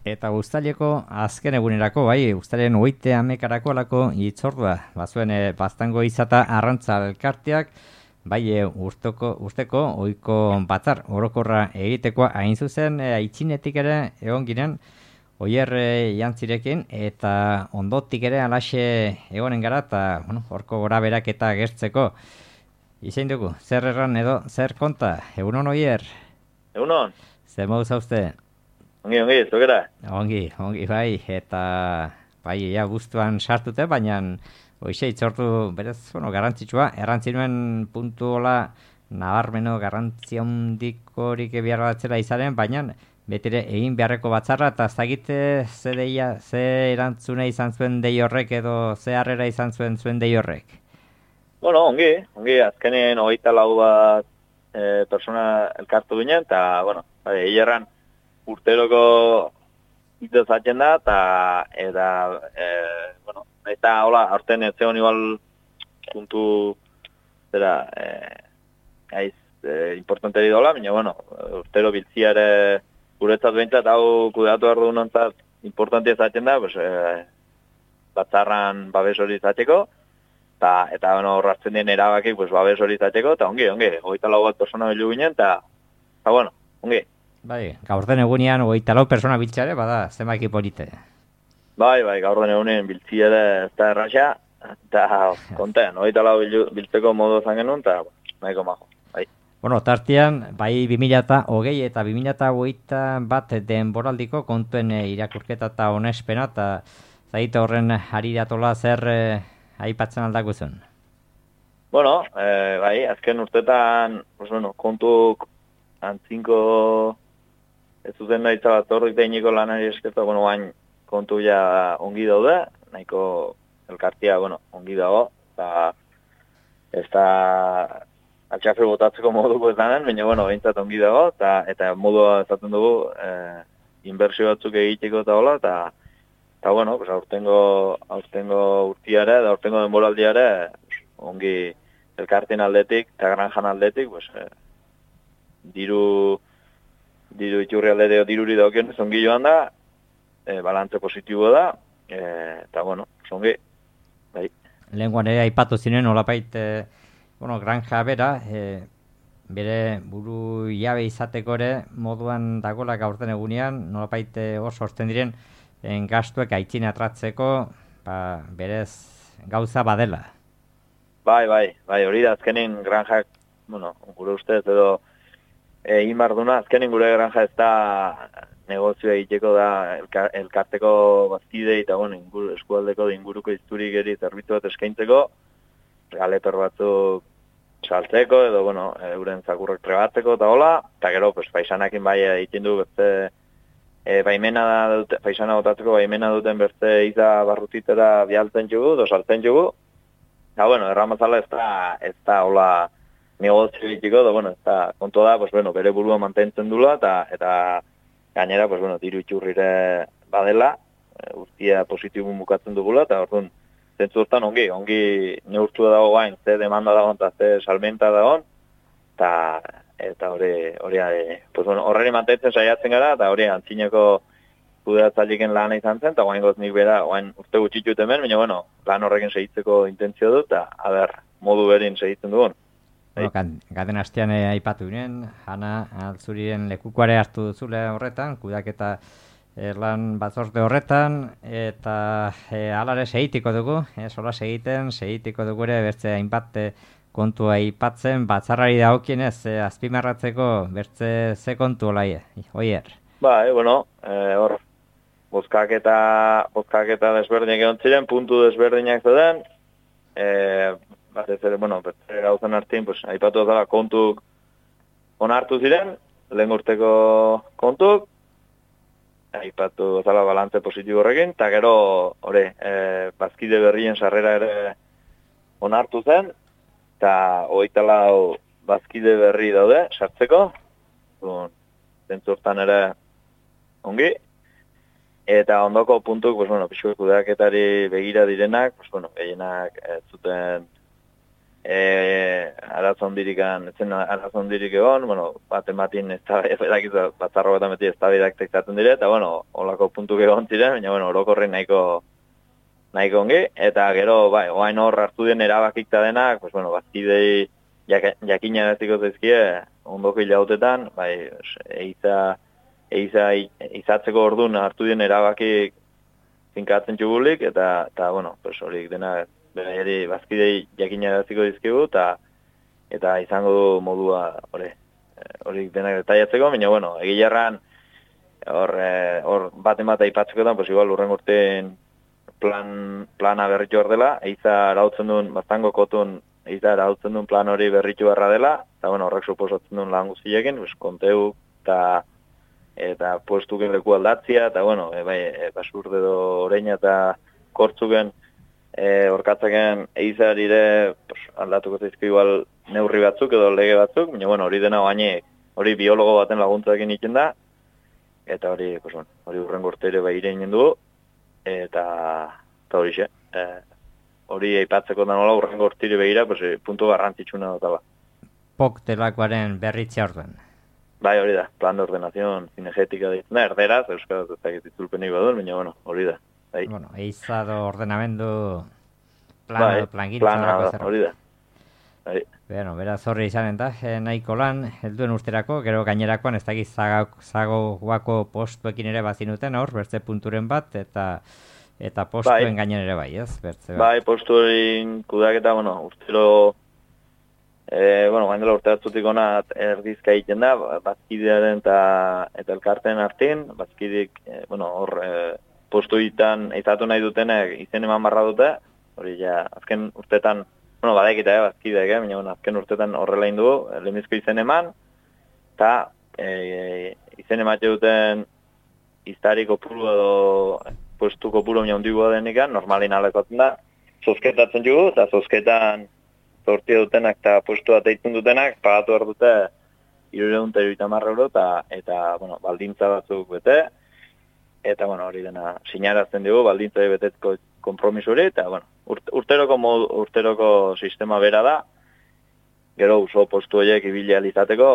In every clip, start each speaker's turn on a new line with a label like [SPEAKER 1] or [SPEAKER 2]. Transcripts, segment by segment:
[SPEAKER 1] Eta uztaileko azken egunerako, bai, uztailen 30 alako hitzordua, bazuen baztango izata arrantza elkarteak, bai, usteko ohiko batzar orokorra egitekoa hain zuzen, aitzinetik ere egon ginen, Oier jantzirekin, eta ondotik ere alaxe egonen gara, eta horko gora berak eta gertzeko. Izein dugu, zer erran edo, zer konta? Egunon, Oier?
[SPEAKER 2] Egunon?
[SPEAKER 1] Zer moduz hauzte?
[SPEAKER 2] Ongi, zukera?
[SPEAKER 1] Ongi, bai, eta bai, guztuan sartute, baina hoxe itzortu berez, garrantzitsua, errantzinuen puntu hola nabarmeno garrantzia handikorik behar batzera izanen, baina betire egin beharreko batzarra, eta zagite ze erantzune izan zuen dei horrek edo ze harrera izan zuen dei horrek?
[SPEAKER 2] Bueno, ongi, azkenen 24 bat persona elkartu ginen, eta, hilerran urteroko itozatzen da, eta hola, aurten ez zegoen igual puntu, importanteri dola, baina, urtero biltziare guretzat behintzat hau kudeatu behar dugunontzat importantia zaten da, batzarran babes hori zateko, eta horratzen den erabakik babes hori zateko, eta ongi, 24 bat persona bilu ginen, eta ongi.
[SPEAKER 1] Bai, gaur den egunean 24 persona biltzeare, bada, zenbaki polite.
[SPEAKER 2] Bai, gaur den egunean biltziare ez da erraxa, eta konten, 24 biltzeko modu zan genuen, eta nahiko majo, bai.
[SPEAKER 1] Tartean, bai 2020 eta 2021 bat denboraldiko kontuen irakurketa eta onespena, eta zaite horren hariratola zer aipatzen aldakuzun?
[SPEAKER 2] Bai, azken urtetan, kontuk antzinko ez zuzen daitza bat horrik dainiko lanari eskertu, bain kontu ja ongi daude, nahiko elkartia, ongi dago, eta ez da atxafre botatzeko moduko ez danen, baina, behintzat ongi dago, eta modua ezaten dugu, inbertsio batzuk egiteko eta hola, eta aurtengo urtiare, da aurtengo denboraldiare, ongi elkartien aldetik, eta granjan aldetik, diru iturri aldeteo diruri daukien, zongi joan da, balantze positibo da, eta zongi, bai.
[SPEAKER 1] Lehenguan ere aipatu zinen, olapait, granja bera, bere buru jabe izateko ere moduan dagoela gaurten egunean, nolapait oso orten diren gastuek aitzine atratzeko, berez gauza badela.
[SPEAKER 2] Bai, hori da azkenin granjak, gure ustez edo egin barduna, azkenin gure granja ez da negozioa egiteko da elkarteko bazkide eta eskualdeko inguruko izturik eri zerbitzu bat eskaintzeko, galetor batzuk saltzeko edo, euren zakurrek trebatzeko eta hola, eta gero, paisanakin bai egiten du beste paisana botatzeko baimena duten beste iza barrutitera bialtzen jugu, saltzen jugu, eta, erramazala ez da hola negozio egiteko, ez da kontua da, bere burua mantentzen dula, eta gainera, diru itxurrire badela, guztia positibun bukatzen dugula, eta orduan, zentzu hortan ongi neurtua dago gain, ze demanda dagoen eta ze salmenta dagoen, eta horreri mantentzen saiatzen gara, eta hori antzineko kudeatzailekin lana izan zen, eta guain nik bera, urte gutxitut hemen, baina, lan horrekin segitzeko intentzio dut, eta, modu berin segitzen dugun.
[SPEAKER 1] Gaten hastean aipatu ginen, Ana Altzuriren lekukoare hartu duzule horretan, kudaketa lan batzorde horretan, eta alare segitiko dugu, sola segitiko dugu ere, bertze hainbat kontua aipatzen, batzarrari dagokienez, azpimarratzeko bertze ze kontu olai, Oier?
[SPEAKER 2] Hor, bozkaketa desberdinak egon ziren, puntu desberdinak zeuden, bertze gauzan hartin, aipatu dut kontuk onartu ziren, lehen urteko kontuk, aipatu dut balantze positibo horrekin, eta gero, bazkide berrien sarrera ere onartu zen, eta 24 bazkide berri daude, sartzeko, zentzurtan ere ongi, eta ondoko puntuk, pixko kudeaketari begira direnak, gehienak zuten arazo handirikan, etzen arazo handirik egon, bueno, bat-ematin batzarro bat ameti eztabaidak izaten dire, eta, bueno, olako puntuk egon ziren, baina, bueno, orokorri nahiko ongi, eta gero, bai, oain hor hartu den erabakik da denak, pues, bueno, bazkidei jakina eraziko zaizkie, ondoko hilautetan, bai, izatzeko orduan hartu den erabakik zinkatzen txugulik, eta bueno, pues, horik dena, beraiari bazkidei jakina eraziko dizkigu, eta izango du modua horik denak detaiatzeko, baina, bueno, egilarran, hor bat-emata ipatzekotan, pues, igual, urren urtean plana berritu hor dela, eiza arautzen duen, baztango kotun, eiza arautzen duen plan hori berritu barra dela, eta bueno, horrek suposatzen duen lan guztiekin, pues, konteu eta puestuken leku aldatzia, eta bueno, basurde do oreina eta kortzuken orkatzaken eizarire aldatuko zaizko igual neurri batzuk edo lege batzuk, baina bueno, hori dena oainek, hori biologo baten laguntzakin iken da, eta hori, pues, bueno, hori urrengo urteire behire inen dugu, eta hori xe. Hori aipatzeko da nola urrengo urtire behira, pues, puntu garrantzitsuna dutala.
[SPEAKER 1] POC delakoaren berritzea orduan.
[SPEAKER 2] Bai, hori da, plan de ordenación cinegética ditzen da, erderaz, euskaraz ez dakit itzulpenik baduen, baina, bueno, hori da. Bai.
[SPEAKER 1] Bueno, eizado ordenamendu
[SPEAKER 2] plana, hori da. Bai.
[SPEAKER 1] Bueno, beraz horri izanen da, nahiko lan, helduen urterako, gero gainerakoan ez dakit zagoako postuekin ere bazinuten hor, bertze punturen bat, eta postuen gainen ere bai, ez? Bertze bat.
[SPEAKER 2] Bai, postuen kudaketa, bueno, urtero, gain dela urte batzutik ona erdizka egiten da, bazkidearen eta elkarteen artean, bazkidik, hor postuetan izatu nahi dutenek izen eman barra dute, hori ja, azken urtetan, badaikita bazkideak, baina azken urtetan horrela indugu, lehenbizko izen eman, eta izen ematxe duten iztariko puru edo postuko puru baina hundigua denikan, normalin alekotzen da, zozketatzen jugu, eta zozketan sortia dutenak eta postu bat eitzen dutenak, pagatu behar dute 330 euro eta baldintza batzuk bete, eta hori dena sinarazten dugu, baldintza betetko kompromiso hori, eta urteroko sistema bera da, gero oso postu horiek ibili izateko,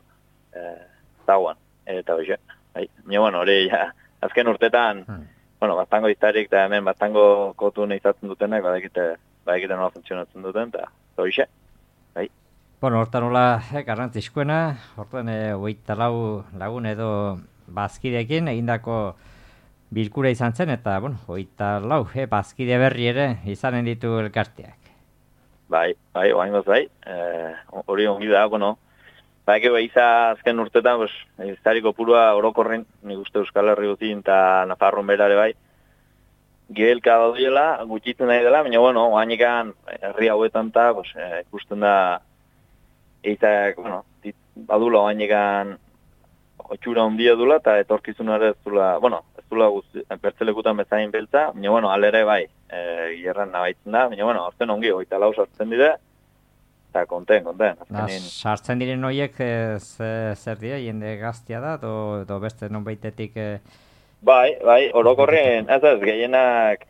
[SPEAKER 2] zaguan, eta hoxe. Baina, hori, azken urtetan, bastango iztarik eta hemen bastango kotun izatzen dutenak, badakite nola funtzionatzen duten, eta hoxe.
[SPEAKER 1] Hortan nola garrantzizkoena, hortan 24 lagun edo bazkideekin egindako bilkura izan zen, eta 24 bazkide berri ere izanen ditu elkarteak.
[SPEAKER 2] Bai, oaingoz bai, hori ongi da, Baina, iza azken urtetan, iztariko purua orokorren, nik uste Euskal Herri guztien eta Nafarroan berare bai, gehelka daudiela, gutxitzen nahi dela, baina, oainekan herri hauetan eta, ikusten da, izak, badula oainekan otxura ondia dula, eta etorkizunare ez dula, ez dula bertzelekutan bezain beltza, baina, alere bai, gerran nabaitzen da, baina, orten ongi, 24 sartzen dire, eta konten.
[SPEAKER 1] Sartzen diren horiek zer dira, jende gaztia da, edo beste non baitetik...
[SPEAKER 2] Bai, orokorren, ez gehienak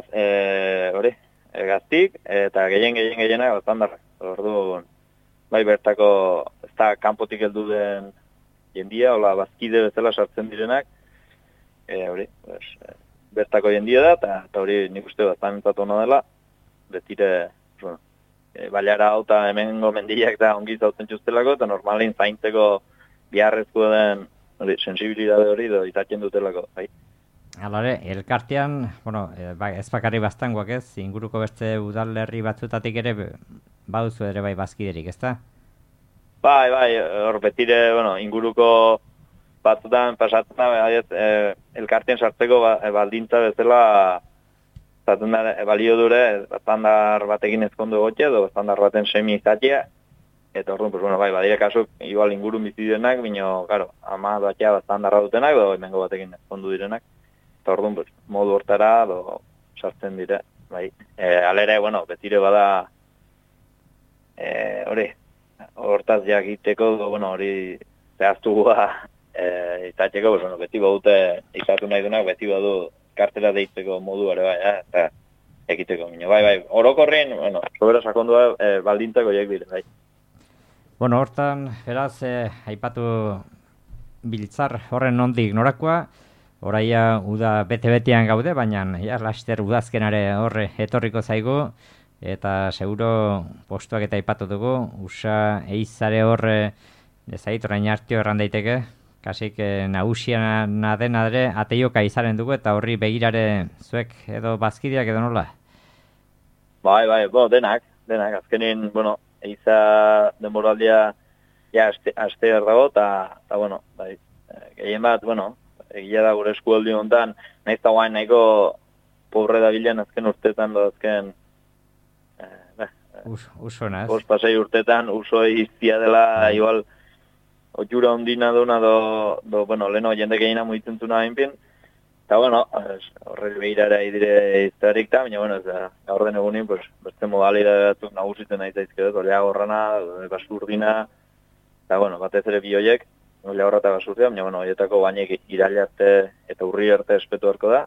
[SPEAKER 2] gaztik, eta gehienak bastandarra. Orduan, bai bertako, ez da kanpotik heldu den jendia, hola bazkide bezala sartzen direnak, bertako jendia da, eta hori nik uste bastanentzat hona dela, betire, baliara hau eta hemengo mendiak da ongi zautzen txustelako, eta normalin zaintzeko biharrezko den sensibilidade hori do izatzen dutelako.
[SPEAKER 1] Alare, elkartean, ez bakarri bastangoak ez, inguruko beste udalerri batzutatik ere baduzu ere bai bazkiderik, ezta?
[SPEAKER 2] Bai, hor betire, inguruko batzutan pasatzen da, elkartean sartzeko baldintza bezala zaten da, balio dure, estandar batekin ezkondu egotia, edo estandar baten semi izatea, eta orduan, badire kasuk, igual ingurun bizidenak, bino, ama batea estandarra dutenak, edo emengo batekin ezkondu direnak, eta orduan, modu hortara, edo sartzen dire, alere, betire bada, hortaz jakiteko, hori zehaztugua izateko, beti badute izatu nahi dunak, beti badu kartela deitzeko modu ere bai, eta ekiteko mino. Bai, orokorrin, bueno, sobera sakondua baldintzako horiek dire, bai.
[SPEAKER 1] Bueno, hortan, beraz, aipatu biltzar horren nondik norakoa, oraia uda bete-betean gaude, baina ja, laster udazkenare horre etorriko zaigu, eta seguro postuak eta aipatu dugu, usa eizare horre, ezagit, orain hartio erran daiteke, kasik nagusiana dena ere ateioka izaren dugu, eta horri begirare zuek edo bazkideak edo nola?
[SPEAKER 2] Bai, denak, azkenin, bueno, eiza denboraldia ja aste dago, eta bueno, bai, gehien bat, bueno, egia da gure eskualdi honetan, nahiz eta guain nahiko pobre da bilen azken urtetan, azken
[SPEAKER 1] usonaz.
[SPEAKER 2] 5-6 urtetan uso iztia dela, igual, otxura ondina duna bueno, leheno jende gehiena mugitzen zuna hainpin, eta bueno, horre behirara idire iztarik da, baina bueno, gaur den egunin, pues, beste modalidade batzuk nagusitzen nahi zaizkidot, olea gorrana, basurdina, eta bueno, batez ere bi hoiek, olea gorra eta basurdia, baina bueno, horietako bainek iraila arte eta urri arte espetu harko da,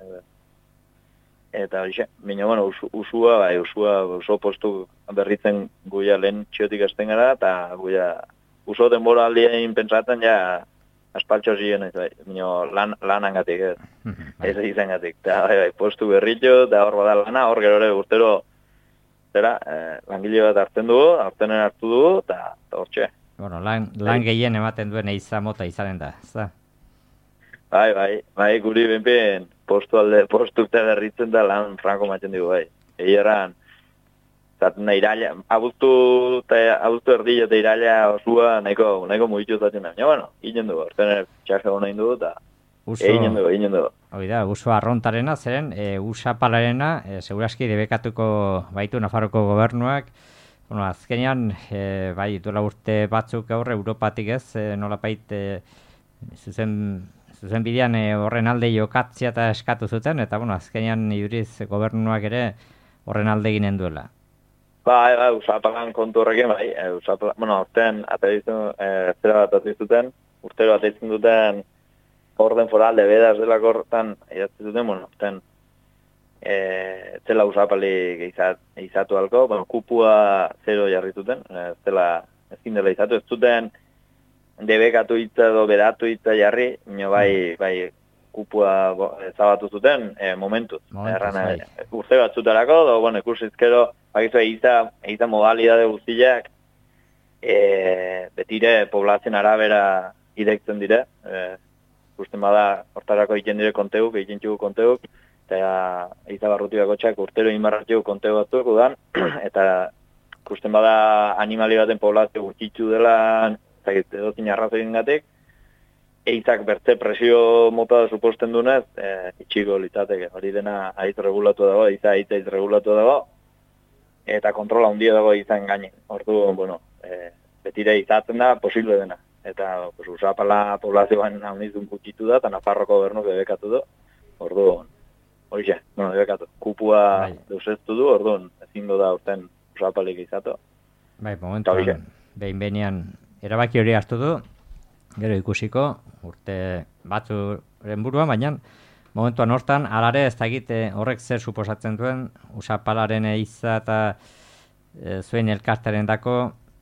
[SPEAKER 2] eta horixe, baina bueno, usua oso postu berritzen guia lehen txiotik hasten gara, eta guia uso denbora aldien pentsatzen ja aspaltxo ziren, lanangatik, ez izangatik. Eta postu berritxo, eta hor bada lana, hor gero ere urtero, langile bat hartzen hartu dugu, eta hor txe.
[SPEAKER 1] Bueno, lan gehien ematen duen eiza mota izanen da, ez da?
[SPEAKER 2] Bai, guri benpen postu eta berritzen da lan franko maten dugu, bai. Egeran, zaten iraila, abuztu erdila eta iraila osua nahiko mugitu zaten da. Ja, bueno, ginen dugu, orten txarra hona indugu, eta egin dugu.
[SPEAKER 1] Hoi da, uso arrontarena, zeren, usapalarena, seguraski debekatuko baitu Nafarroko gobernuak, bueno, azkenean, bai, duela urte batzuk gaur, Europatik ez, nolapait, zuzen bidean horren alde jokatzea eta eskatu zuten, eta, bueno, azkenean iduriz gobernuak ere horren alde ginen duela.
[SPEAKER 2] Bai, usapalan kontu horrekin, bai, bueno, orten, zera bat atizuten, urtero atizten duten orden foral de bedas delako horretan, idatzen duten, bueno, orten, zela usapalik izatu alko, bueno, kupua zero jarri zuten, ezin dela izatu, ez zuten debekatu hitza edo bedatu hitza jarri, nio bai kupua zabatu zuten momentuz. Urte batzutarako, bueno, ikusitzkero, bakizu eiza modalidade guztiak betire poblazien arabera idektzen dire, ikusten bada hortarako egiten dire konteuk, egiten txugu konteuk, eta eiza barrutiako txak urtero inbarratxegu konteu batzuk udan, eta ikusten bada animali baten poblazio gutxitzu dela, edotin arrazoien gatik, eizak bertze presio mota suposten dunez, itxiko litzateke, hori dena aiz regulatu dago, aiz regulatu dago, eta kontrola handia dago izan gainen. Ordu, bueno, betire izatzen da, posible dena. Eta usapala poblazioan haunizun gutxitu da, eta Nafarroko gobernu debekatu du. Ordu, horixe, bueno, debekatu. Kupua deuseztu du, ordu, ezingo da urten usapalik izatu.
[SPEAKER 1] Bai, momentuan, behin-behinean erabaki hori hartu du, gero ikusiko, urte batzuren buruan, baina momentuan hortan, alare ez dakite horrek zer suposatzen duen, usapalaren eiza eta zuen elkartaren dako.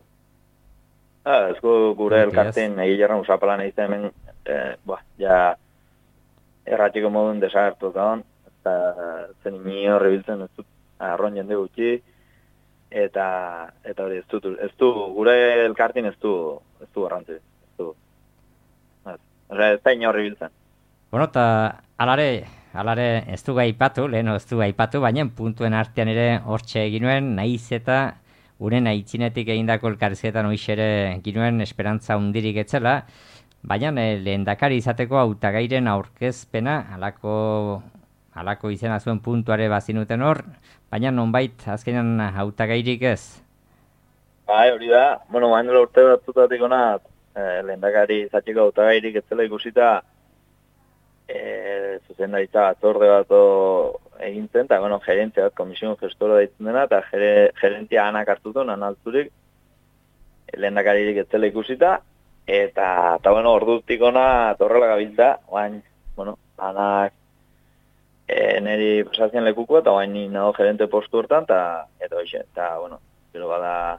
[SPEAKER 2] Ezko gure elkarten egileran usapalan eiza hemen, ja erratiko modun desagertu gaon, eta zen ni horre biltzen ez dut arron jende gutxi, eta hori ez du, gure elkartin ez du garrantzi, ez du. Ez da inorri biltzen.
[SPEAKER 1] Bueno, eta alare ez du gaipatu, leheno ez du gaipatu, baina puntuen artean ere hortxe eginuen, nahiz eta uren aitzinetik egindako elkarrizketan hoixere ginuen esperantza hundirik etzela, baina lehendakari izateko hautagairen aurkezpena, halako izena zuen puntuare bazinuten hor, baina nonbait azkenean hautagairik ez?
[SPEAKER 2] Bai, hori da, bueno, baina urte batzutatik ona, lehendakari izateko hautagairik etzela ikusita, zuzendaritza batzorde bat egin zen, eta bueno, gerentzia bat, komisio gestora daitzen dena, eta gerentzia anak hartutun, analtzurik, lehendakaririk etzela ikusita, eta bueno, ordutik ona torrela gabiltza, baina, bueno, anak niri pasazien lekuko, eta bain ni nago gerente postu hortan, eta hoxe, eta, bueno, gero bada,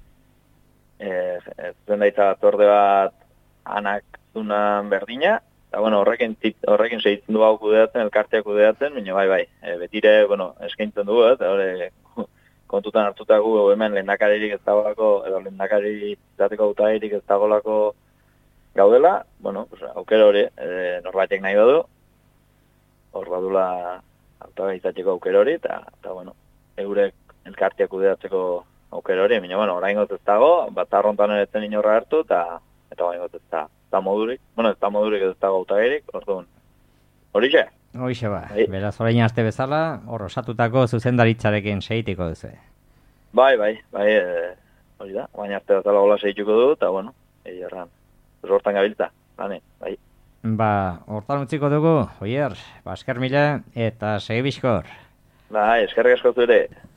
[SPEAKER 2] zen daitza torde bat anak zunan berdina, eta, bueno, horrekin segitzen du hau kudeatzen, elkarteak kudeatzen, baina bai, betire, bueno, eskaintzen dugu, eta hori, kontutan hartutagu hemen lehendakaririk ez dagolako, edo lehendakari izateko hautagairik ez dagolako gaudela, bueno, pues, aukera hori, norbaitek nahi badu, hor badula hautagai izateko aukera hori, eta bueno, eurek elkarteak kudeatzeko aukera hori, baina, bueno, oraingoz ez dago, batzarrontan ere zen inorra hartu, eta oraingoz ez da modurik, bueno, ez da modurik ez dago hautagairik, orduan, horixe?
[SPEAKER 1] Hoixe ba, beraz orain arte bezala, hor osatutako zuzendaritzarekin segitiko duzu.
[SPEAKER 2] Bai, hori da, orain arte bezala hola segituko du, eta bueno, erran, hortan gabiltza, bai.
[SPEAKER 1] Ba, hortan utziko dugu, Oier, esker mila eta segi bizkor.
[SPEAKER 2] Bai, eskerrik asko zure.